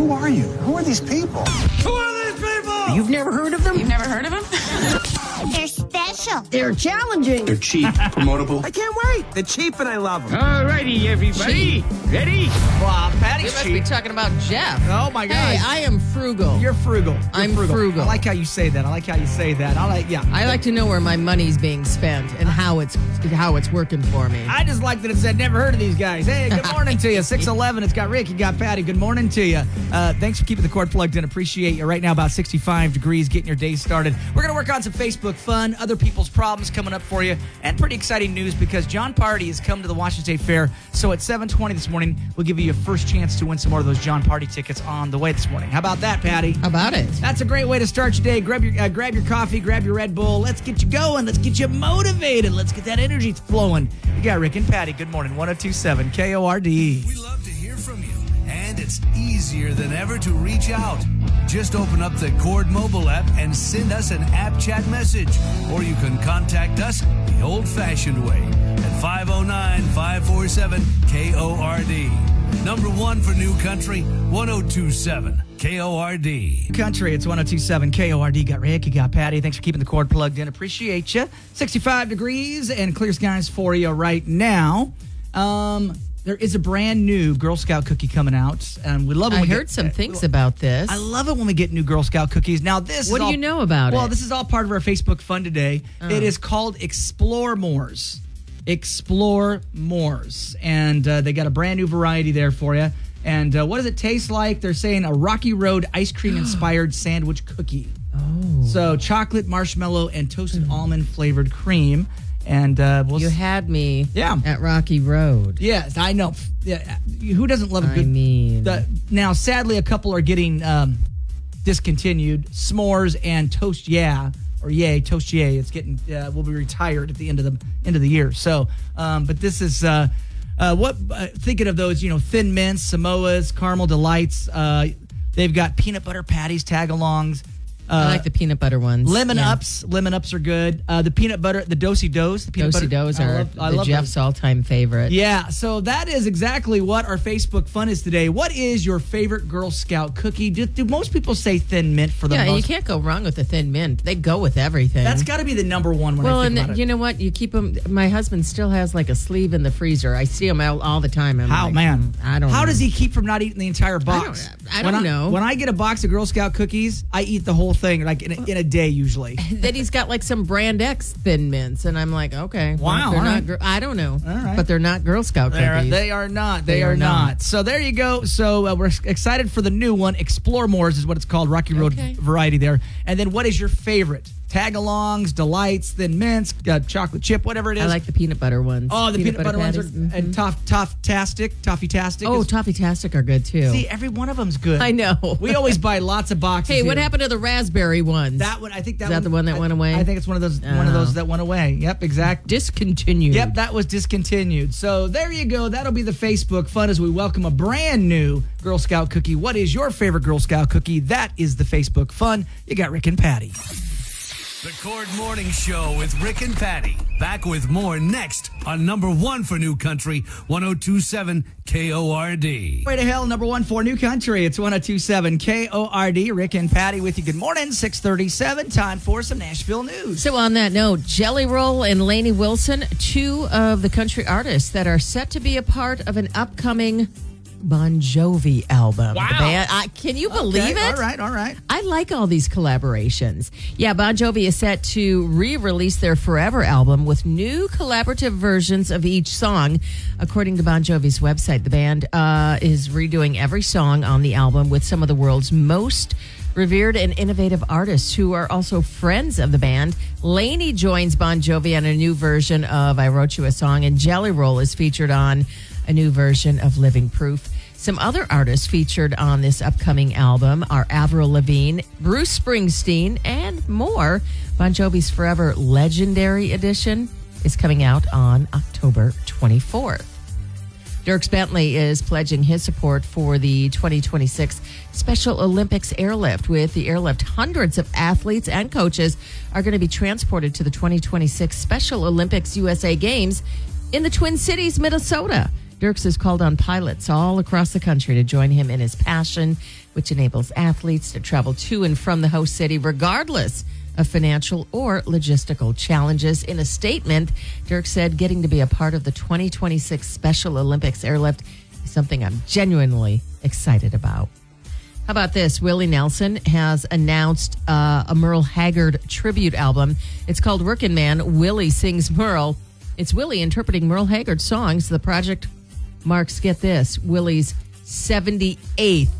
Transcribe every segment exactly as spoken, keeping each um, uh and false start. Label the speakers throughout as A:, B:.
A: Who are you? Who are these people?
B: Who are these people?
C: You've never heard of them?
D: You've never heard of them?
E: They're special.
C: They're challenging.
A: They're cheap, promotable.
B: I can't wait. They're cheap and I love them.
F: All righty, everybody. Ready?
B: Wow,
G: You
B: Patty's
G: must
B: cheap.
G: be talking about Jeff.
B: Oh, my God.
G: Hey, I am frugal.
B: You're frugal. You're
G: I'm frugal.
B: I like how you say that. I like how you say that. I like, yeah.
G: I like to know where my money's being spent and how it's how it's working for me.
B: I just like that it said, never heard of these guys. Hey, good morning to you. six eleven, it's got Rick, you got Patty. Good morning to you. Uh, thanks for keeping the cord plugged in. Appreciate you. Right now, about sixty-five degrees, getting your day started. We're going to work on some Facebook fun, other people's problems coming up for you, and pretty exciting news because John Party has come to the Washington State Fair. So at seven twenty this morning, we'll give you your first chance to win some more of those John Party tickets on the way this morning. How about that, Patty?
G: How about it?
B: That's a great way to start your day. Grab your uh, grab your coffee, grab your Red Bull. Let's get you going. Let's get you motivated. Let's get that energy flowing. You got Rick and Patty. Good morning. one oh two point seven K O R D.
H: We love to hear from you, and it's easier than ever to reach out. Just open up the Cord mobile app and send us an app chat message. Or you can contact us the old-fashioned way at five oh nine, five four seven, K O R D. Number one for New Country, one oh two point seven K O R D.
B: Country, it's one oh two point seven K O R D. Got Rick, you got Patty. Thanks for keeping the cord plugged in. Appreciate you. sixty-five degrees and clear skies for you right now. Um, there is a brand new Girl Scout cookie coming out, and we love it.
G: I
B: when we
G: heard
B: get,
G: some things about this.
B: I love it when we get new Girl Scout cookies. Now, this
G: What
B: is
G: do
B: all,
G: you know about
B: well,
G: it?
B: this is all part of our Facebook fun today.
G: Oh.
B: It is called Explore Moors. Explore Moors. And uh, they got a brand new variety there for you. And uh, what does it taste like? They're saying a Rocky Road ice cream inspired sandwich cookie.
G: Oh.
B: So chocolate, marshmallow, and toasted almond flavored cream. And uh, we'll
G: You
B: s-
G: had me
B: Yeah.
G: at Rocky Road.
B: Yes, I know. Yeah, who doesn't love a
G: I
B: good?
G: mean-
B: the, now, sadly, a couple are getting um, discontinued. S'mores and Toast Yeah, or Yay, Toast Yay. It's getting uh, will be retired at the end of the end of the year. So, um, but this is uh, uh, what uh, thinking of those, you know, Thin Mints, Samoas, Caramel Delights. Uh, they've got peanut butter patties, tag-alongs. Uh,
G: I like the peanut butter ones.
B: Lemon
G: Yeah.
B: ups, lemon ups are good. Uh, the peanut butter, the dosey dos, the peanut
G: Dosey
B: butter.
G: Do's
B: I
G: are
B: love- I
G: the
B: love
G: Jeff's
B: those.
G: all-time favorite.
B: Yeah, so that is exactly what our Facebook fun is today. What is your favorite Girl Scout cookie? Do, do most people say Thin Mint for the
G: Yeah,
B: most?
G: you can't go wrong with the Thin Mint. They go with everything.
B: That's got to be the number one when
G: well,
B: I think
G: and
B: about it.
G: you know what? You keep them. My husband still has like a sleeve in the freezer. I see him all, all the time. I'm
B: How
G: like,
B: man?
G: I don't.
B: How
G: know.
B: does he keep from not eating the entire box?
G: I don't- I
B: when
G: don't know.
B: When I get a box of Girl Scout cookies, I eat the whole thing like in a, in a day usually.
G: Then he's got like some Brand X Thin Mints, and I'm like, okay, well,
B: Wow,
G: they're
B: all
G: not.
B: right.
G: gr- I don't know,
B: All right.
G: but they're not Girl Scout
B: They are,
G: cookies.
B: they are not. They,
G: They
B: are,
G: are
B: not.
G: not.
B: So there you go. So uh, we're excited for the new one. Explore Moors is what it's called. Rocky Road
G: Okay.
B: variety there. And then what is your favorite? Tag-alongs, delights, Thin Mints, uh, chocolate chip, whatever it is.
G: I like the peanut butter ones.
B: Oh, the peanut, butter, ones are
G: patties. Mhm.
B: and toff toff-tastic, toffee-tastic.
G: Oh,
B: is-
G: Toffee-tastic are good too.
B: see, every one of them's good.
G: I know.
B: We always buy lots of boxes.
G: Hey, what
B: here.
G: happened to the raspberry ones?
B: That one, I think that
G: Is that
B: one,
G: the one that
B: I-
G: went away?
B: I think it's one of those one of
G: Oh.
B: those that went away. Yep, exactly.
G: discontinued.
B: Yep, that was discontinued. So there you go. That'll be the Facebook fun as we welcome a brand new Girl Scout cookie. What is your favorite Girl Scout cookie? That is the Facebook fun. You got Rick and Patty.
H: The Cord Morning Show with Rick and Patty. Back with more next on number one for New Country, one oh two point seven K O R D.
B: Way to hell, number one for New Country. It's one oh two point seven K O R D. Rick and Patty with you. Good morning, six thirty-seven. Time for some Nashville news.
G: So on that note, Jelly Roll and Lainey Wilson, two of the country artists that are set to be a part of an upcoming Bon Jovi album.
B: Wow.
G: The band, I, can you believe
B: Okay,
G: it?
B: All right, all right.
G: I like all these collaborations. Yeah, Bon Jovi is set to re-release their Forever album with new collaborative versions of each song. According to Bon Jovi's website, the band uh, is redoing every song on the album with some of the world's most revered and innovative artists who are also friends of the band. Lainey joins Bon Jovi on a new version of I Wrote You a Song, and Jelly Roll is featured on a new version of Living Proof. Some other artists featured on this upcoming album are Avril Lavigne, Bruce Springsteen, and more. Bon Jovi's Forever Legendary Edition is coming out on October twenty-fourth. Dierks Bentley is pledging his support for the twenty twenty-six Special Olympics airlift. With the airlift, hundreds of athletes and coaches are going to be transported to the twenty twenty-six Special Olympics U S A Games in the Twin Cities, Minnesota. Dierks has called on pilots all across the country to join him in his passion, which enables athletes to travel to and from the host city regardless of financial or logistical challenges. In a statement, Dierks said getting to be a part of the twenty twenty-six Special Olympics airlift is something I'm genuinely excited about. How about this? Willie Nelson has announced uh, a Merle Haggard tribute album. It's called Workin' Man, Willie Sings Merle. It's Willie interpreting Merle Haggard songs. The project marks, get this, Willie's seventy-eighth,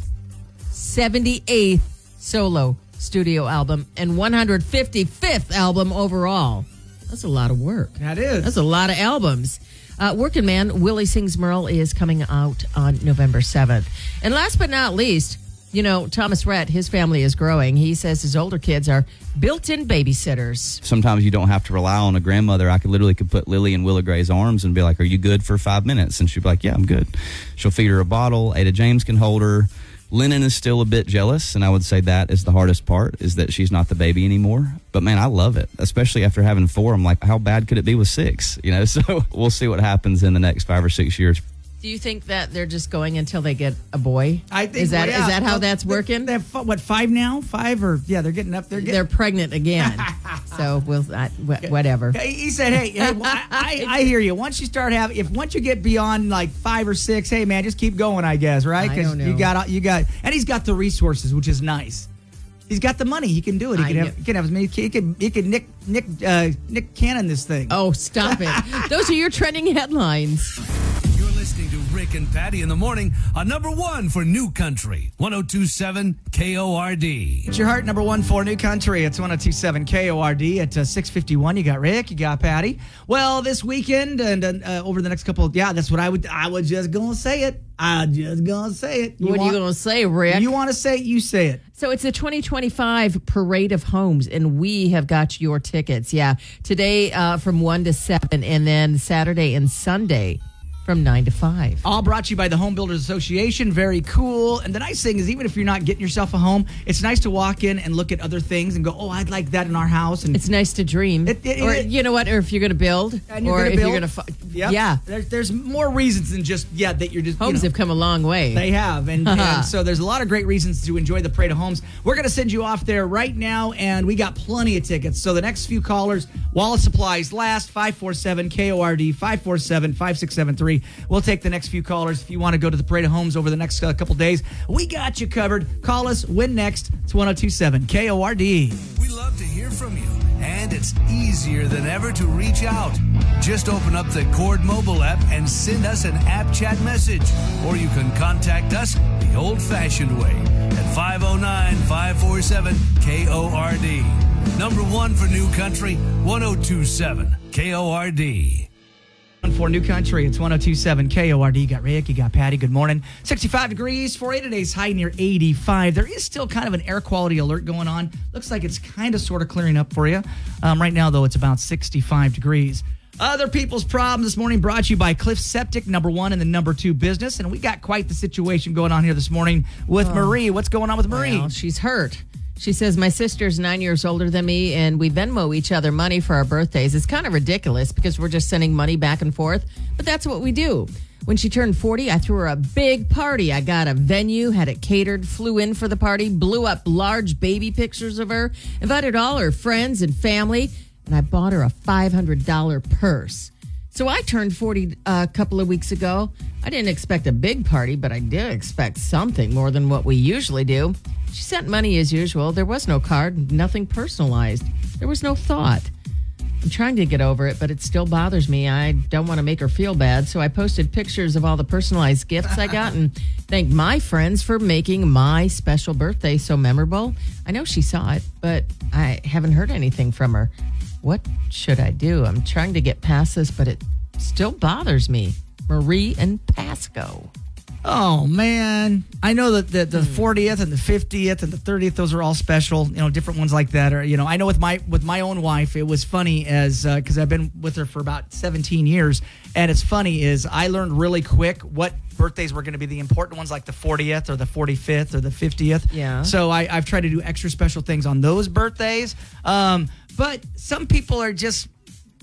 G: seventy-eighth solo studio album and one hundred fifty-fifth album overall. That's a lot of work.
B: That is.
G: That's a lot of albums. Uh, Workin' Man, Willie Sings Merle is coming out on November seventh. And last but not least, you know, Thomas Rhett, his family is growing. He says his older kids are built-in babysitters.
C: Sometimes you don't have to rely on a grandmother. I could literally could put Lily in Willa Gray's arms and be like, are you good for five minutes? And she'd be like, yeah, I'm good. She'll feed her a bottle. Ada James can hold her. Lennon is still a bit jealous, and I would say that is the hardest part, is that she's not the baby anymore. But, man, I love it, especially after having four. I'm like, how bad could it be with six? You know, so we'll see what happens in the next five or six years.
G: Do you think that they're just going until they get a boy?
B: I think
G: is that
B: well, yeah.
G: is that how
B: Well,
G: that's
B: they-
G: working?
B: They have, what, five now? Five or, yeah, they're getting up. They're getting.
G: They're pregnant again. So we'll I, wh- whatever.
B: He he said, "Hey, hey well, I, I, I hear you. Once you start having, if once you get beyond like five or six, hey man, just keep going. I guess, right?
G: I don't know.
B: you got, you got, and he's got the resources, which is nice. He's got the money. He can do it. He
G: I
B: can
G: know.
B: have, he can have as many. He can, he can Nick, Nick, uh, Nick Cannon this thing.
G: Oh, stop it! Those are your trending headlines.
H: You're listening to Rick and Patty in the morning on number one for New Country, one oh two point seven K O R D.
B: It's your heart, number one for New Country. It's one oh two point seven K O R D at uh, six fifty-one. You got Rick, you got Patty. Well, this weekend and uh, over the next couple, of, yeah, that's what I would, I was just going to say it. I just going to say it. You
G: What are
B: want,
G: you going to say, Rick?
B: You want to say it, you say it.
G: So it's the twenty twenty-five Parade of Homes, and we have got your tickets. Yeah, today uh, from one to seven, and then Saturday and Sunday from nine to five.
B: All brought to you by the Home Builders Association. Very cool. And the nice thing is, even if you're not getting yourself a home, it's nice to walk in and look at other things and go, oh, I'd like that in our house. And
G: It's nice to dream.
B: It- it-
G: or
B: it-
G: you know what? Or if you're going to build,
B: and you're
G: or
B: gonna
G: if
B: build.
G: you're going to, fu-
B: Yep.
G: yeah,
B: There's, there's more reasons than just, yeah, that you're just, you
G: homes
B: know.
G: have come a long way.
B: They have. And, and so there's a lot of great reasons to enjoy the Parade of Homes. We're going to send you off there right now, and we got plenty of tickets. So the next few callers, while supplies last, five four seven K O R D, five four seven, five six seven three. We'll take the next few callers if you want to go to the Parade of Homes over the next uh, couple days. We got you covered. Call us. Win next. It's one oh two point seven K O R D.
H: We love to hear from you, and it's easier than ever to reach out. Just open up the Cord mobile app and send us an app chat message, or you can contact us the old-fashioned way at five oh nine, five four seven K O R D. Number one for New Country, one oh two point seven K O R D.
B: For New Country, it's one oh two point seven K O R D. You got Rick, you got Patty. Good morning. sixty-five degrees for today's high near eighty-five. There is still kind of an air quality alert going on. Looks like it's kind of sort of clearing up for you. Um, right now, though, it's about sixty-five degrees. Other people's problems this morning brought to you by Cliff Septic, number one in the number two business. And we got quite the situation going on here this morning with
G: Oh.
B: Marie. What's going on with Marie?
G: Well, she's hurt. She says, my sister's nine years older than me, and we Venmo each other money for our birthdays. It's kind of ridiculous because we're just sending money back and forth, but that's what we do. When she turned forty, I threw her a big party. I got a venue, had it catered, flew in for the party, blew up large baby pictures of her, invited all her friends and family, and I bought her a five hundred dollars purse. So I turned forty a couple of weeks ago. I didn't expect a big party, but I did expect something more than what we usually do. She sent money as usual. There was no card, nothing personalized. There was no thought. I'm trying to get over it, but it still bothers me. I don't want to make her feel bad, so I posted pictures of all the personalized gifts I got and thanked my friends for making my special birthday so memorable. I know she saw it, but I haven't heard anything from her. What should I do? I'm trying to get past this, but it still bothers me. Marie and Pasco.
B: Oh, man. I know that the, the fortieth and the fiftieth and the thirtieth, those are all special, you know, different ones like that. Or, you know, I know with my with my own wife, it was funny as, because uh, I've been with her for about seventeen years. And it's funny is I learned really quick what birthdays were going to be the important ones, like the fortieth or the forty-fifth or the fiftieth.
G: Yeah.
B: So I, I've tried to do extra special things on those birthdays. Um, but some people are just...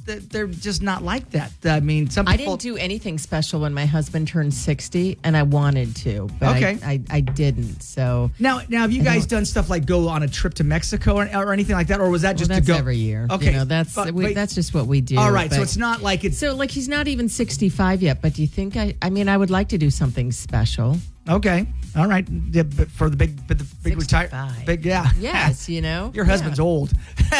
B: they're just not like that. I mean, some
G: I
B: people.
G: didn't do anything special when my husband turned sixty, and I wanted to, but
B: Okay.
G: I, I, I didn't. So
B: Now, now, have you guys done stuff like go on a trip to Mexico or, or anything like that, or was that
G: well,
B: just
G: that's
B: to go
G: every year.
B: Okay,
G: you know, that's
B: but-
G: we,
B: but-
G: that's just what we do.
B: all right. So
G: but-
B: it's not like it's
G: so like he's not even sixty-five yet. But do you think I? I mean, I would like to do something special.
B: okay. All right, yeah, but for the big, but the big retire,
G: sixty-five.
B: big yeah.
G: Yes, you know.
B: Your husband's
G: Yeah.
B: old.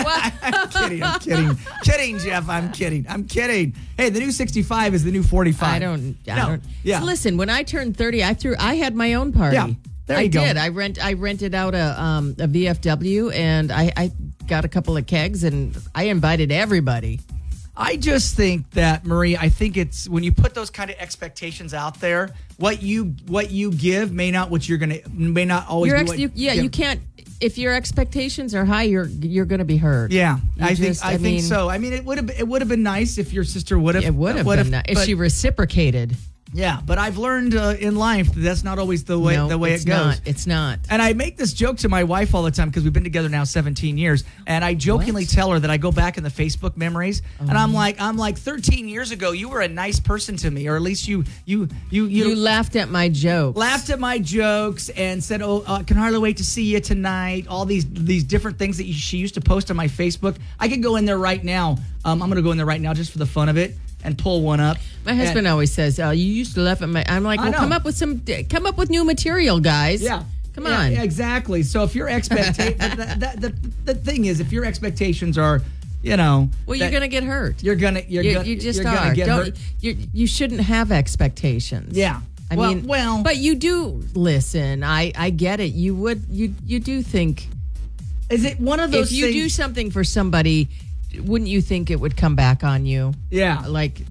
B: I'm kidding. I'm kidding. Kidding, Jeff. I'm kidding. I'm kidding. Hey, the new sixty-five is the new forty-five.
G: I don't. I
B: No.
G: don't.
B: Yeah.
G: So listen, when I turned thirty, I threw. I had my own party.
B: Yeah. There
G: I
B: you go.
G: did. I rent. I rented out a um, a V F W, and I, I got a couple of kegs, and I invited everybody.
B: I just think that, Marie, I think it's when you put those kind of expectations out there, what you what you give may not what you're gonna may not always
G: Your
B: be
G: ex,
B: what
G: you, yeah,
B: give.
G: you can't. If your expectations are high, you're you're going to be hurt.
B: Yeah,
G: You
B: I
G: just-
B: think I,
G: I
B: think
G: mean-
B: so. I mean, it would have it would have been nice if your sister would have
G: It would have
B: would
G: been nice if
B: but-
G: she reciprocated.
B: Yeah, but I've learned uh, in life that that's not always the way
G: no,
B: the way
G: it's
B: it goes.
G: Not. It's not.
B: And I make this joke to my wife all the time because we've been together now seventeen years. And I jokingly
G: What?
B: tell her that I go back in the Facebook memories, and
G: Oh.
B: I'm like, I'm like, thirteen years ago, you were a nice person to me, or at least you you you you,
G: You laughed at my joke.
B: laughed at my jokes and said, "Oh, uh, can hardly wait to see you tonight." All these these different things that you, she used to post on my Facebook. I could go in there right now. Um, I'm going to go in there right now just for the fun of it and pull one up.
G: My husband
B: And-
G: always says, "Oh, you used to laugh at my." I'm like,
B: I
G: "Well,
B: know.
G: come up with some. Come up with new material, guys.
B: Yeah.
G: come
B: Yeah,
G: on."
B: yeah, exactly. So if your expectation, the, the, the, the thing is, if your expectations are, you know,
G: Well, you're
B: that-
G: going to get hurt.
B: you're gonna, you're
G: you,
B: gonna,
G: you just
B: you're gonna
G: are.
B: get
G: Don't
B: hurt.
G: you? You shouldn't have expectations.
B: Yeah.
G: I
B: well,
G: mean,
B: well,
G: but you do listen. I I get it. You would you you do think
B: is it one of those
G: if you
B: things?
G: do something for somebody, wouldn't you think it would come back on you?
B: yeah.
G: Like,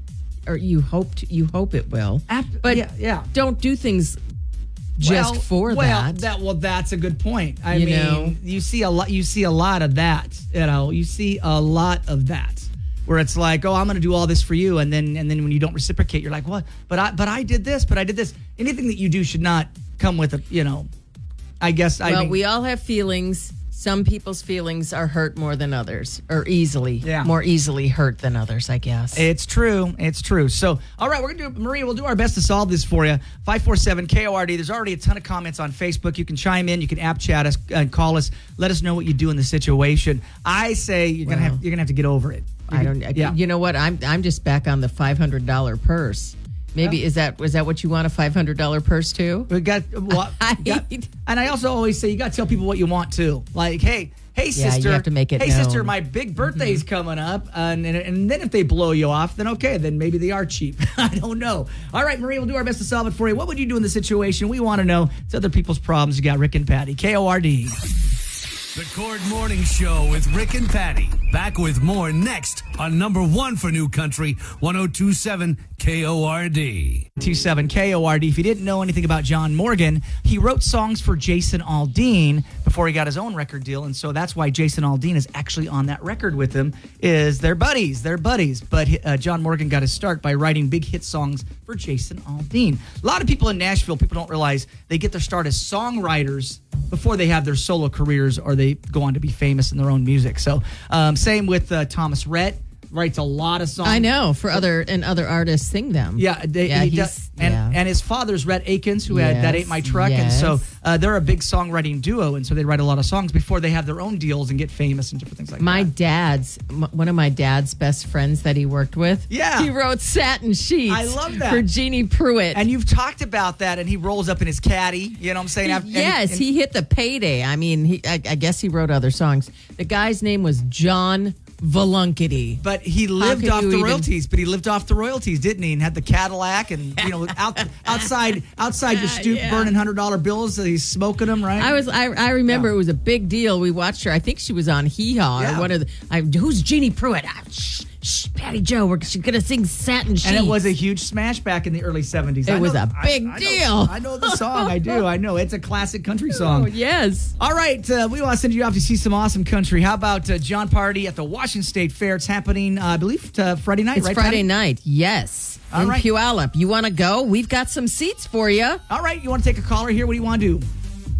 G: or you hoped you hope it will.
B: Ap-
G: but
B: yeah, yeah.
G: don't do things just
B: well,
G: for
B: well,
G: that.
B: Well, that's a good point. I
G: You
B: mean,
G: know?
B: you see a lot. You see a lot of that. You know, you see a lot of that. Where it's like, oh, I'm going to do all this for you, and then and then when you don't reciprocate, you're like, what? But I but I did this, but I did this. Anything that you do should not come with a, you know. I guess I
G: Well,
B: mean,
G: we all have feelings. Some people's feelings are hurt more than others, or easily,
B: Yeah.
G: more easily hurt than others, I guess.
B: It's true. It's true. So, all right, we're going to do, Maria, we'll do our best to solve this for you. five four seven K O R D. There's already a ton of comments on Facebook. You can chime in. You can app chat us and call us. Let us know what you do in the situation. I say you're going to
G: Well.
B: have you're going to have to get over it.
G: I don't.
B: Yeah.
G: You know what? I'm I'm just back on the five hundred dollar purse. Maybe
B: Yeah.
G: is that was that what you want, a five hundred dollar purse too?
B: We got, well,
G: I-
B: got- and I also always say you got to tell people what you want too. Like, hey, hey,
G: Yeah, you
B: sister,
G: have to make it
B: hey,
G: known.
B: sister, my big birthday's coming up, and, and and then if they blow you off, then okay, then maybe they are cheap. I don't know. All right, Maria, we'll do our best to solve it for you. What would you do in the situation? We want to know. It's other people's problems. You got Rick and Patty, K O R D.
H: The Cord Morning Show with Rick and Patty. Back with more next on number one for New Country, one oh two point seven K O R D.
B: two seven K O R D. If you didn't know anything about John Morgan, he wrote songs for Jason Aldean before he got his own record deal, and so that's why Jason Aldean is actually on that record with him. Is they're buddies, they're buddies. But uh, John Morgan got his start by writing big hit songs for Jason Aldean. A lot of people in Nashville, people don't realize they get their start as songwriters before they have their solo careers or they go on to be famous in their own music. So um, same with uh, Thomas Rhett. Writes a lot of songs.
G: I know for other and other artists sing them.
B: Yeah, they,
G: yeah,
B: he
G: he's,
B: does, and
G: yeah.
B: and his father's Rhett Akins, who had That
G: Yes,
B: Ain't My Truck, and so
G: yes.
B: uh, they're a big songwriting duo, and so they write a lot of songs before they have their own deals and get famous and different things like
G: My
B: that.
G: dad's m- one of my dad's best friends that he worked with.
B: Yeah.
G: he wrote Satin Sheets.
B: I love that.
G: for Jeannie Pruitt.
B: And you've talked about that, and he rolls up in his caddy. You know what I'm saying? After- and-
G: yes,
B: and-
G: he hit the payday. I mean, he, I, I guess he wrote other songs. The guy's name was John Valunkity.
B: But he lived
G: could
B: off
G: you
B: the
G: even-
B: royalties. But he lived off the royalties, didn't he? And had the Cadillac, and you know, out, outside outside your stoop,
G: Yeah.
B: burning hundred dollar bills. So he's smoking them, right?
G: I was I, I remember
B: Yeah.
G: it was a big deal. We watched her. I think she was on Hee Haw
B: Yeah.
G: or one of the. I, who's Jeannie Pruitt? Ah, shh, shh, Patty Joe. We're, she's gonna sing Satin Sheets.
B: And it was a huge smash back in the early seventies.
G: It was a big
B: I, I
G: deal.
B: Know, I know the song. I do. I know. It's a classic country song.
G: Oh yes.
B: All right, uh, we want to send you off to see some awesome country. How about uh, John Party at the Washington State Fair? It's happening, uh, I believe, uh, Friday night,
G: It's
B: right?
G: Friday
B: Patty?
G: night. Yes.
B: All
G: in
B: right.
G: Puyallup. You want to go? We've got some seats for you.
B: All right, you want to take a caller here? What do you want to do?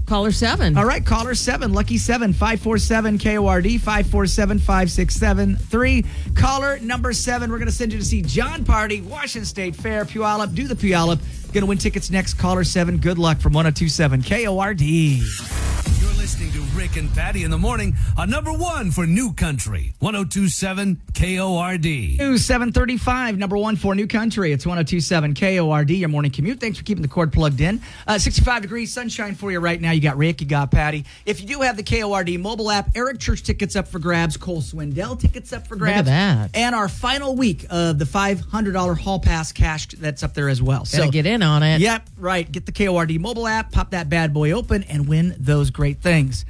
G: Caller seven.
B: All right, caller seven, lucky seven, five four seven K O R D, five four seven, five six seven three. Caller number seven, we're going to send you to see John Party, Washington State Fair, Puyallup. Do the Puyallup. Going to win tickets next. Caller seven, good luck from one oh two seven K O R D.
H: You're listening to Rick and Patty in the morning on number one for New Country, one oh two seven K O R D.
B: News seven thirty-five, number one for New Country. It's one oh two seven K O R D, your morning commute. Thanks for keeping the cord plugged in. Uh, sixty-five degrees, sunshine for you right now. You got Rick, you got Patty. If you do have the K O R D mobile app, Eric Church tickets up for grabs, Cole Swindell tickets up for grabs.
G: Look at that.
B: And our final week of the five hundred dollars Hall Pass cash that's up there as well.
G: Gotta get in on it.
B: Yep, right. Get the K O R D mobile app, pop that bad boy open, and win those great things.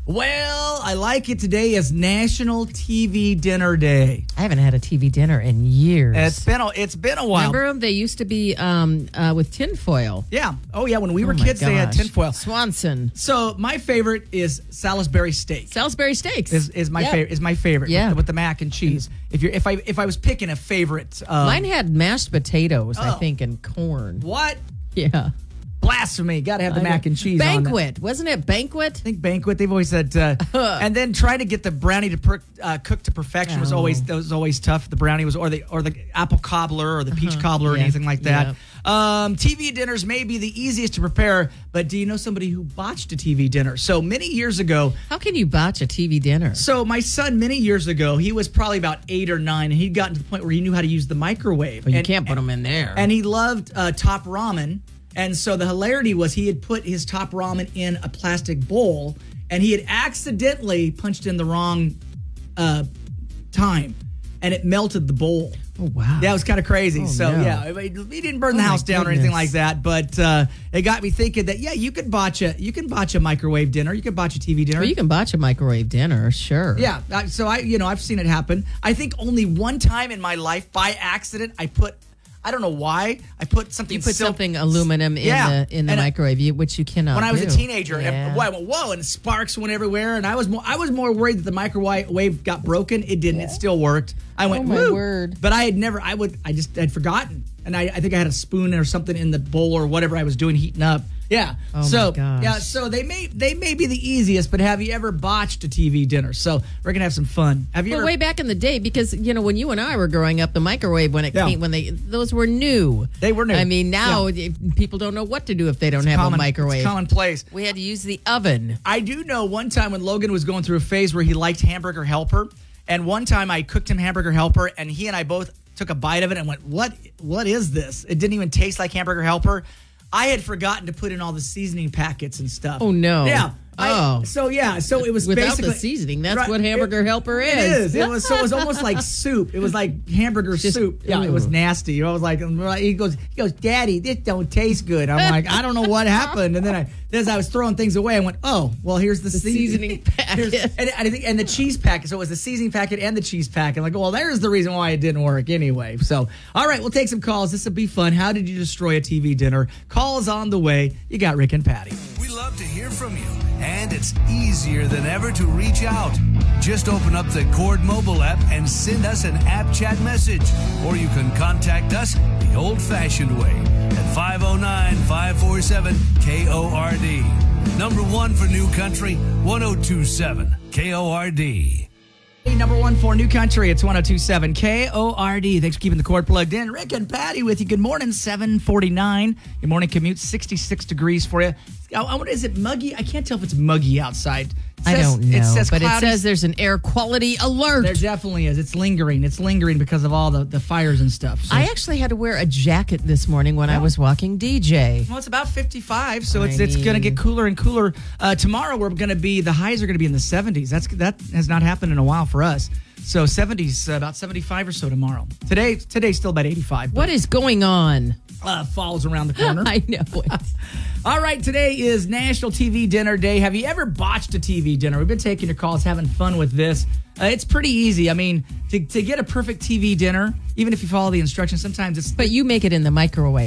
B: Well, I like it. Today is National T V Dinner Day.
G: I haven't had a T V dinner in years.
B: It's been a, it's been a while.
G: Remember them? They used to be um, uh, with tinfoil.
B: Yeah. Oh, yeah. When we were
G: Oh my
B: kids, they had
G: gosh.
B: tinfoil.
G: Swanson.
B: So my favorite is Salisbury steak.
G: Salisbury steaks.
B: Is, is my
G: Yep.
B: favorite. Is my favorite.
G: Yeah.
B: With the, with the mac and cheese. If you're if I if I was picking a favorite, um,
G: Mine had mashed potatoes, I
B: Oh.
G: think, and corn.
B: what
G: Yeah.
B: blasphemy? Got to have the
G: I
B: mac
G: know.
B: and cheese. on that.
G: Banquet. Wasn't it Banquet?
B: I think banquet. They've always said, uh, and then trying to get the brownie to per, uh, cook to perfection was
G: Oh.
B: always that was always tough. The brownie was, or the or the apple cobbler or the peach
G: Uh-huh.
B: cobbler or
G: Yeah.
B: anything like that. Um, T V dinners may be the easiest to prepare, but do you know somebody who botched a T V dinner? So many years ago,
G: How can you botch a T V dinner?
B: so my son many years ago, he was probably about eight or nine, and he'd gotten to the point where he knew how to use the microwave.
G: Well, you
B: And-
G: can't put them in there.
B: and he loved uh, top ramen. And so the hilarity was he had put his top ramen in a plastic bowl, and he had accidentally punched in the wrong uh, time, and it melted the bowl.
G: oh, wow.
B: That was kind of crazy.
G: Oh,
B: so
G: no.
B: yeah, he didn't burn the
G: Oh, my
B: house down or anything
G: goodness.
B: like that. But uh, it got me thinking that yeah, you could botch a you can botch a microwave dinner, you could botch a T V dinner.
G: Well, you can botch a microwave dinner, sure.
B: Yeah, uh, so I, you know, I've seen it happen. I think only one time in my life, by accident, I put, I don't know why, I put something.
G: You put
B: sil-
G: something aluminum in
B: Yeah,
G: the in the
B: and I-
G: microwave, you, which you cannot
B: when I was
G: do.
B: a teenager,
G: Yeah.
B: and I went whoa, and sparks went everywhere, and I was more, I was more worried that the microwave got broken. It didn't. It still worked. I went,
G: Oh, my
B: woo.
G: word.
B: But I had never. I would. I just had forgotten, and I, I think I had a spoon or something in the bowl or whatever I was doing heating up. Yeah.
G: Oh,
B: so
G: my gosh.
B: yeah. So they may they may be the easiest, but have you ever botched a T V dinner? So we're gonna have some fun. Have you
G: Well,
B: ever?
G: way back in the day, because you know when you and I were growing up, the microwave when it
B: Yeah.
G: came when they those were new.
B: They were new.
G: I mean, now if- people don't know what to do if they don't have
B: common,
G: a microwave.
B: It's commonplace.
G: We had to use the oven.
B: I do know one time when Logan was going through a phase where he liked Hamburger Helper, and one time I cooked him Hamburger Helper, and he and I both took a bite of it and went, "What? What is this?" It didn't even taste like Hamburger Helper. I had forgotten to put in all the seasoning packets and stuff.
G: Oh, no.
B: Yeah. I-
G: Oh.
B: so yeah, so it was
G: Without
B: basically
G: the seasoning. That's
B: Right.
G: what Hamburger
B: It-
G: Helper
B: It
G: is.
B: is. It was so it was almost like soup. It was like hamburger
G: Just-
B: soup. Yeah, it was
G: ooh.
B: nasty. I was like, he goes, he goes, Daddy, this don't taste good. I'm like, I don't know what happened. And then I, as I was throwing things away, I went, oh, well, here's the,
G: The seasoning packet.
B: Here's- and I think, and the cheese packet. So it was the seasoning packet and the cheese packet. Like, well, there's the reason why it didn't work anyway. So, all right, we'll take some calls. This will be fun. How did you destroy a T V dinner? Calls on the way. You got Rick and Patty.
H: We love to hear from you, and it's easier than ever to reach out. Just open up the Cord mobile app and send us an app chat message, or you can contact us the old-fashioned way at five oh nine, five four seven K O R D. Number one for New Country, one oh two seven K O R D.
B: Hey, number one for New Country. It's one oh two seven K O R D. Thanks for keeping the cord plugged in. Rick and Patty with you. Good morning, seven forty-nine. Your morning commute, sixty-six degrees for you. I, I wonder, is it muggy? I can't tell if it's muggy outside. It
G: I
B: says-
G: don't know,
B: It says
G: but
B: cloudy.
G: it says there's an air quality alert.
B: There definitely is. It's lingering. It's lingering because of all the, the fires and stuff. So-
G: I actually had to wear a jacket this morning when I was walking D J.
B: Well, it's about fifty-five, so
G: I
B: it's it's going to
G: mean-
B: get cooler and cooler. Uh, tomorrow, we're going to be, the highs are going to be in the seventies. That's That has not happened in a while for us. So seventies, uh, about seventy-five or so tomorrow. Today, today's still about eighty-five.
G: What is going on?
B: Uh, fall's around the corner.
G: I know it.
B: All right, today is National T V Dinner Day. Have you ever botched a T V dinner? We've been taking your calls, having fun with this. Uh, it's pretty easy. I mean, to, to get a perfect T V dinner, even if you follow the instructions, sometimes it's...
G: But you make it in the microwave.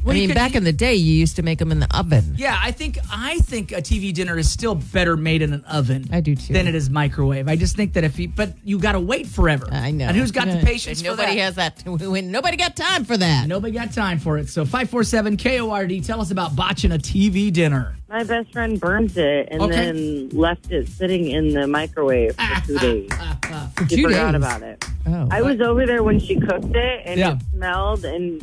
G: I mean,
B: could-
G: back in the day, you used to make them in the oven.
B: Yeah, I think I think a T V dinner is still better made in an oven.
G: I do too.
B: Than it is microwave. I just think that if you, but you got to wait forever.
G: I know.
B: And who's got the patience for
G: Nobody
B: that?
G: has that. Nobody got time for that.
B: Nobody got time for it. So five four seven K O R D, tell us about botching a T V dinner.
D: My best friend burnt it and
B: Okay.
D: then left it sitting in the microwave for two days.
G: For
D: She
G: two
D: forgot
G: days.
D: about it.
G: Oh.
D: I was over there when she cooked it, and
B: Yeah.
D: it smelled, and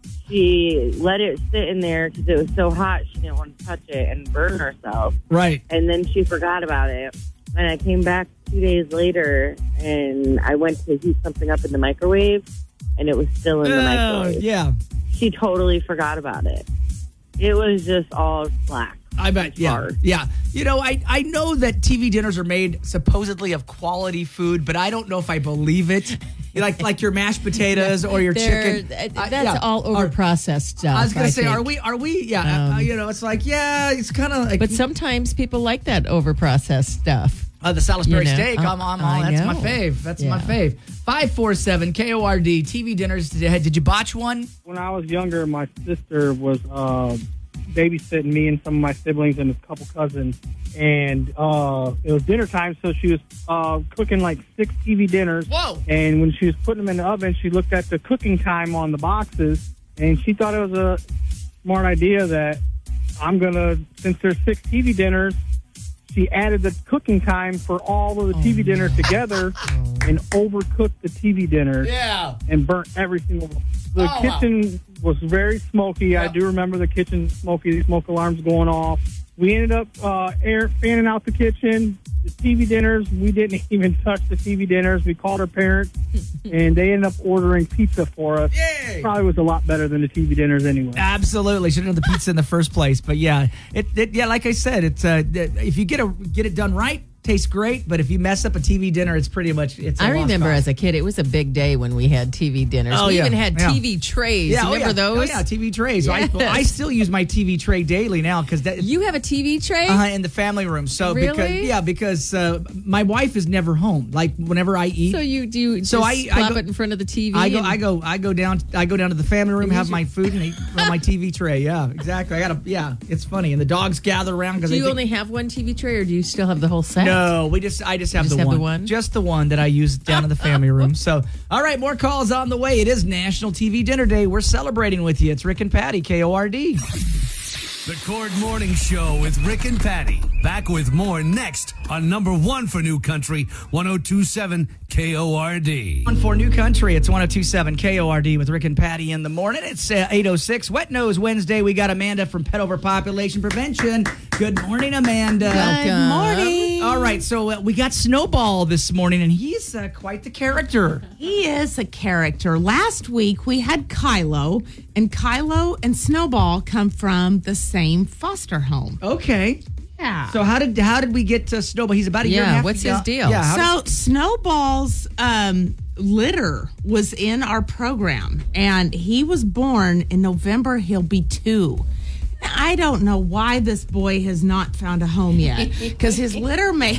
D: she let it sit in there because it was so hot she didn't want to touch it and burn herself.
B: Right.
D: And then she forgot about it. And I came back two days later, and I went to heat something up in the microwave, and it was still in the
B: Oh,
D: microwave.
B: yeah.
D: She totally forgot about it. It was just all slack.
B: I bet. Yeah.
D: Hard.
B: Yeah. You know, I, I know that T V dinners are made supposedly of quality food, but I don't know if I believe it. like like your mashed potatoes or your
G: They're-
B: chicken.
G: th-
B: Uh,
G: That's
B: yeah.
G: all
B: Are-
G: over-processed stuff.
B: I was gonna say,
G: think.
B: are we? Are we? Yeah. uh,
G: Um,
B: you know, it's like, yeah, it's kind of like.
G: But sometimes people like that over-processed stuff.
B: Uh, the Salisbury
G: You know,
B: steak,
G: uh,
B: I'm, I'm
G: I
B: all, that's my
G: know.
B: fave. That's my
G: Yeah.
B: fave. five four seven K O R D, T V dinners. Did, did you botch one?
I: When I was younger, my sister was uh, babysitting me and some of my siblings and a couple cousins. And uh, it was dinner time, so she was uh, cooking like six T V dinners.
B: Whoa.
I: And when she was putting them in the oven, she looked at the cooking time on the boxes, and she thought it was a smart idea that I'm going to, since there's six T V dinners, she added the cooking time for all of the T V dinners together and overcooked the T V dinners
B: Yeah.
I: and burnt every single one. The
B: Oh, wow.
I: kitchen was very smoky. I
B: Yep.
I: do remember the kitchen smoky, the smoke alarms going off. We ended up uh, air fanning out the kitchen. The T V dinners, we didn't even touch the T V dinners. We called our parents, and they ended up ordering pizza for us.
B: Yay.
I: Probably was a lot better than the T V dinners anyway.
B: Absolutely, should have done the pizza in the first place. But yeah, it, it yeah, like I said, it's uh, if you get a get it done right, tastes great. But if you mess up a T V dinner, it's pretty much it's. a
G: I
B: lost
G: remember
B: cause.
G: as a kid, it was a big day when we had T V dinners.
B: Oh,
G: we
B: yeah.
G: even had
B: Yeah.
G: T V trays.
B: Yeah, oh,
G: Remember
B: yeah.
G: those?
B: Oh, yeah, T V trays. So
G: Yes.
B: I, I still use my T V tray daily now because that.
G: You have a T V tray?
B: Uh, in the family room. So because
G: Really?
B: yeah, because uh, my wife is never home. Like whenever I eat,
G: So you do you
B: So
G: just
B: I- I
G: plop
B: go-
G: it in front of the T V?
B: I go,
G: and-
B: I go, I go down, I go down to the family room, have my food, and eat on my T V tray. Yeah, exactly. I got to, yeah, it's funny, and the dogs gather around because
G: Do
B: they
G: you
B: think,
G: only have one T V tray, or do you still have the whole set?
B: no, we just, I just have,
G: Just
B: the,
G: have
B: one.
G: the one?
B: just the one that I use down in the family room. So, all right, more calls on the way. It is National T V Dinner Day. We're celebrating with you. It's Rick and Patty, K O R D.
H: The Cord Morning Show with Rick and Patty. Back with more next on number one for New Country, one oh two point seven K O R D.
B: One for New Country, it's one oh two point seven K O R D with Rick and Patty in the morning. It's uh, eight oh six, Wet Nose Wednesday. We got Amanda from Pet Overpopulation Prevention. Good morning, Amanda.
G: Welcome.
J: Morning.
B: All right, so uh, we got Snowball this morning, and he's uh, quite the character.
J: He is a character. Last week we had Kylo, and Kylo and Snowball come from the same foster home.
B: Okay.
J: Yeah.
B: So how did how did we get to Snowball? He's about a year and a
G: Yeah,
B: half.
G: what's
B: yeah,
G: his deal?
B: Yeah. how
J: So Snowball's um, litter was in our program, and he was born in November. He'll be two. I don't know why this boy has not found a home yet, because his litter mates.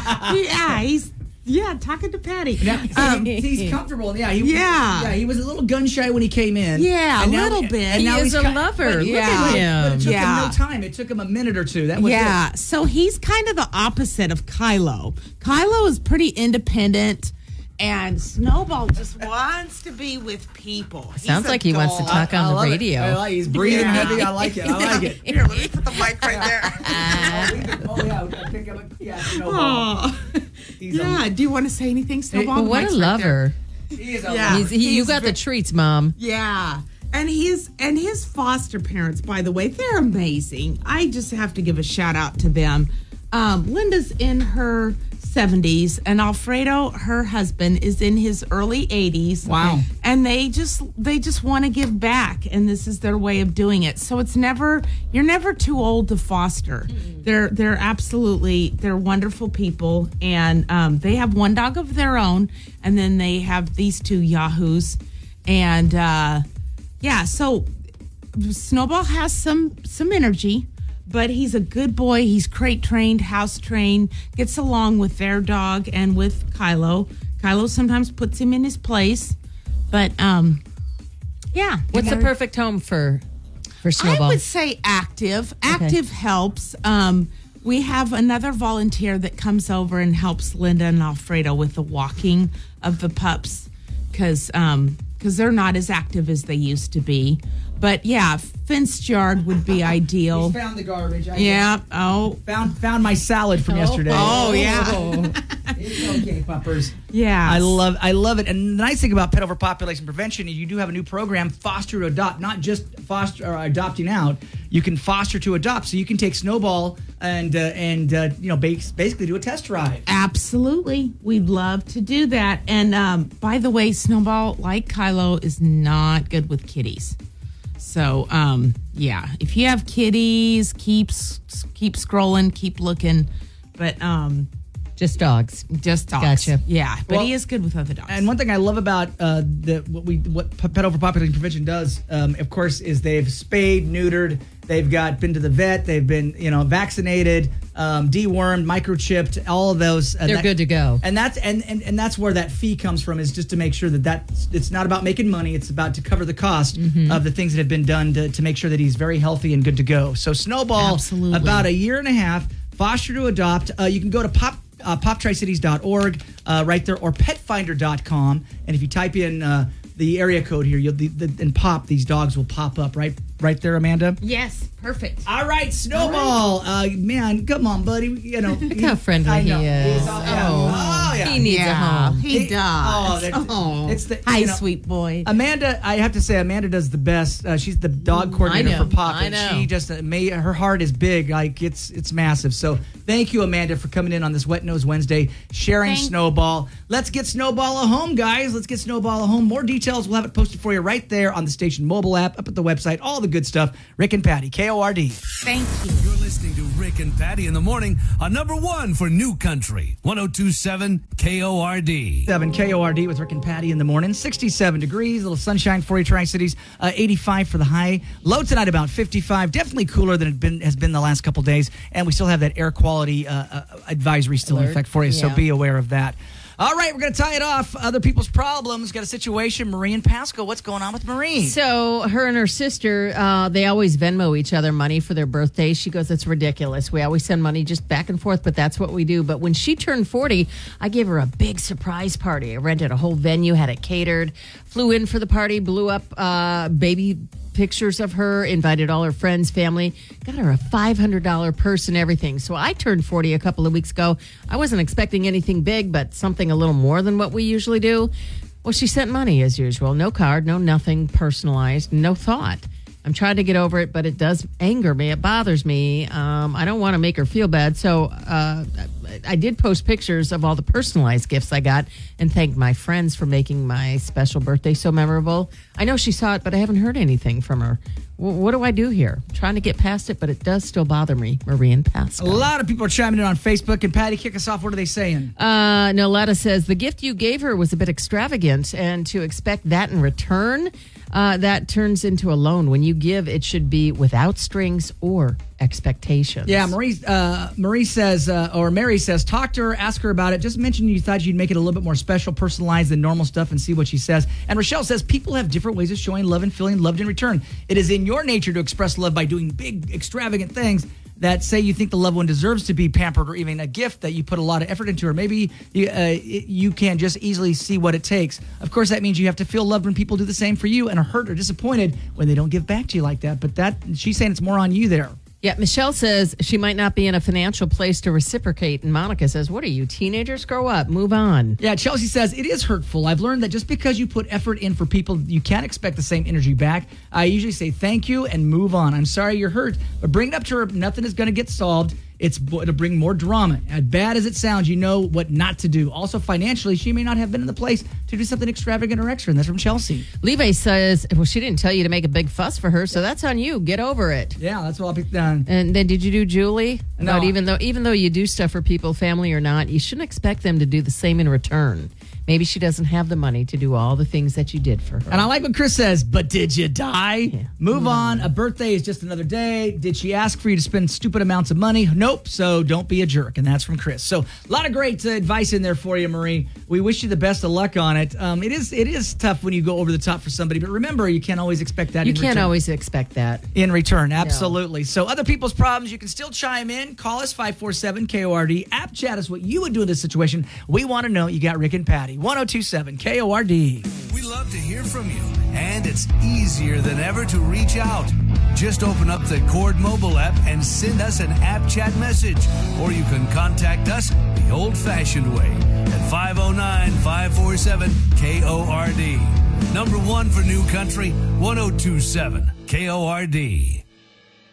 J: yeah, he's yeah talking to Patty.
B: Now,
J: Um,
B: he's, he's comfortable. Yeah, he,
J: Yeah.
B: yeah. He was a little gun shy when he came in.
J: Yeah,
B: And
J: a
B: now-
J: little bit.
B: And
G: He
B: now
G: is
B: he's
G: a
B: ki-
G: lover.
B: But,
G: Look
J: Yeah.
B: But
G: at
B: it
G: him.
B: took
J: Yeah.
B: him no time. It took him a minute or two. That was
J: yeah,
B: it.
J: so he's kind of the opposite of Kylo. Kylo is pretty independent, and Snowball just wants to be with people. He's
G: Sounds
J: a
G: like he wants to
J: dog.
G: talk
B: I
G: on the
B: love it.
G: radio.
B: I like, he's breathing
J: Yeah.
B: heavy. I like it. I like it.
J: Here, let me put the mic right there.
B: Oh, we can- oh, yeah, we gotta pick up a, yeah, Snowball.
J: Oh.
B: He's a-
J: Yeah, do you want to say anything, Snowball?
G: Well,
J: The
G: what a
J: mic's right there.
G: lover.
B: He is a
J: Yeah.
G: He's, he, you
J: He's
G: got
J: ve-
G: the treats, Mom.
J: Yeah. And his and his foster parents, by the way, they're amazing. I just have to give a shout out to them. Um, Linda's in her seventies, and Alfredo, her husband, is in his early eighties.
B: Wow.
J: And they just they just want to give back, and this is their way of doing it. So it's never you're never too old to foster. Mm-hmm. They're they're absolutely they're wonderful people, and um, they have one dog of their own, and then they have these two yahoos, and uh, yeah. So Snowball has some some energy. But he's a good boy. He's crate trained, house trained, gets along with their dog and with Kylo. Kylo sometimes puts him in his place. But, um, yeah.
G: What's the
J: They're-
G: perfect home for for Snowball?
J: I would say active. Active helps. Um, we have another volunteer that comes over and helps Linda and Alfredo with the walking of the pups because um, because they're not as active as they used to be. But yeah, fenced yard would be ideal.
B: He's found the garbage. I
J: Yeah.
B: just
J: Oh.
B: Found found my salad from yesterday.
J: Oh, yeah.
B: It's okay, puppers.
J: Yeah.
B: I love I love it. And the nice thing about pet overpopulation prevention is you do have a new program, Foster to Adopt, not just foster or adopting out. You can foster to adopt, so you can take Snowball and uh, and uh, you know bas- basically do a test drive.
J: Absolutely. We'd love to do that. And um, by the way, Snowball, like Kylo, is not good with kitties. So, um, yeah, if you have kitties, keep keep scrolling, keep looking, but um,
G: Just dogs.
J: just dogs.
G: Gotcha.
J: Yeah, but
B: Well,
J: he is good with other dogs.
B: And one thing I love about uh, the what we what pet overpopulation prevention does, um, of course, is they've spayed, neutered, they've got been to the vet, they've been you know vaccinated, um, dewormed, microchipped, all of those. Uh,
G: They're
B: that-
G: good to go.
B: And that's and, and and that's where that fee comes from, is just to make sure that that it's not about making money, it's about to cover the cost
G: Mm-hmm.
B: of the things that have been done to, to make sure that he's very healthy and good to go. So Snowball,
J: Absolutely.
B: about a year and a half, foster to adopt. Uh, you can go to pop. Uh, pop tri cities dot org uh, right there, or pet finder dot com, and if you type in uh, the area code here, you'll the, the, and pop, these dogs will pop up right right there, Amanda.
J: yes, perfect.
B: All right, Snowball. Uh, man, come on, buddy. You know,
G: Look how friendly
B: I know.
G: he is.
B: He's all- yeah.
G: Oh.
B: Oh, yeah.
G: He needs a
J: yeah,
G: home.
J: he
B: He-
J: does.
B: oh, that's-
J: Oh,
B: it's the-
J: hi,
B: you know,
J: sweet boy.
B: Amanda, I have to say, Amanda does the best. Uh, she's the dog coordinator
G: know,
B: for Pop,
G: I
B: and
G: know.
B: she just uh, made her heart is big, like it's it's massive. So thank you, Amanda, for coming in on this Wet Nose Wednesday, sharing
J: Thank-
B: Snowball. Let's get Snowball a home, guys. Let's get Snowball a home. More details, we'll have it posted for you right there on the station mobile app, up at the website, all the good stuff. Rick and Patty, K O R D.
J: Thank you.
H: You're listening to Rick and Patty in the morning on number one for New Country, one oh two point seven K O R D.
B: seven K O R D with Rick and Patty in the morning. sixty-seven degrees, a little sunshine for you, Tri-Cities. Uh, eighty-five for the high. Low tonight about fifty-five. Definitely cooler than it been has been the last couple days. And we still have that air quality uh, uh, advisory still in
G: Alert.
B: effect for you, so
G: Yeah.
B: be aware of that. All right, we're going to tie it off. Other people's problems. Got a situation. Marie and Pasco. What's going on with Marie?
G: So her and her sister, uh, they always Venmo each other money for their birthdays. She goes, it's ridiculous. We always send money just back and forth, but that's what we do. But when she turned forty, I gave her a big surprise party. I rented a whole venue, had it catered, flew in for the party, blew up uh, baby pictures of her, invited all her friends, family, got her a five hundred dollars purse and everything. So I turned forty a couple of weeks ago. I wasn't expecting anything big, but something a little more than what we usually do. Well, she sent money as usual. No card, no nothing personalized, no thought. I'm trying to get over it, but it does anger me. It bothers me. Um, I don't want to make her feel bad. So uh, I did post pictures of all the personalized gifts I got and thank my friends for making my special birthday so memorable. I know she saw it, but I haven't heard anything from her. W- what do I do here? I'm trying to get past it, but it does still bother me, Marie and
B: A
G: Pascal.
B: lot of people are chiming in on Facebook. And Patty, kick us off. What are they saying?
G: Uh, Noletta says the gift you gave her was a bit extravagant, and to expect that in return, uh, that turns into a loan. When you give, it should be without strings or expectations.
B: Yeah, Marie. Uh, Marie says, uh, or Mary says, talk to her, ask her about it. Just mention you thought you'd make it a little bit more special, personalized than normal stuff, and see what she says. And Rochelle says, people have different ways of showing love and feeling loved in return. It is in your nature to express love by doing big, extravagant things that say you think the loved one deserves to be pampered, or even a gift that you put a lot of effort into, or maybe you, uh, you can just easily see what it takes. Of course, that means you have to feel loved when people do the same for you and are hurt or disappointed when they don't give back to you like that. But that she's saying it's more on you there.
G: Yeah, Michelle says she might not be in a financial place to reciprocate. And Monica says, what are you, teenagers? Grow up, move on.
B: Yeah, Chelsea says, it is hurtful. I've learned that just because you put effort in for people, you can't expect the same energy back. I usually say thank you and move on. I'm sorry you're hurt, but bring it up to her. Nothing is going to get solved. It's it'll bring more drama. As bad as it sounds, you know what not to do. Also, financially, she may not have been in the place to do something extravagant or extra, and that's from Chelsea.
G: Levi says, well, she didn't tell you to make a big fuss for her, so that's on you. Get over it.
B: Yeah, that's what I'll pick down.
G: And then did you do Julie?
B: No.
G: But even though even though you do stuff for people, family or not, you shouldn't expect them to do the same in return. Maybe she doesn't have the money to do all the things that you did for her.
B: And I like what Chris says, but did you die?
G: Yeah.
B: Move on. A birthday is just another day. Did she ask for you to spend stupid amounts of money? Nope. So don't be a jerk. And that's from Chris. So a lot of great uh, advice in there for you, Marie. We wish you the best of luck on it. it. Um, it is it is tough when you go over the top for somebody, but remember, you can't always expect that
G: You
B: in
G: can't
B: return.
G: always expect that.
B: In return, absolutely. So other people's problems, you can still chime in. Call us, five four seven K O R D. App chat us what you would do in this situation. We want to know. You got Rick and Patty. ten twenty-seven K O R D.
H: We love to hear from you, and it's easier than ever to reach out. Just open up the Cord mobile app and send us an app chat message, or you can contact us the old-fashioned way at five oh nine, five four seven K O R D. Number one for New Country, ten twenty-seven K O R D.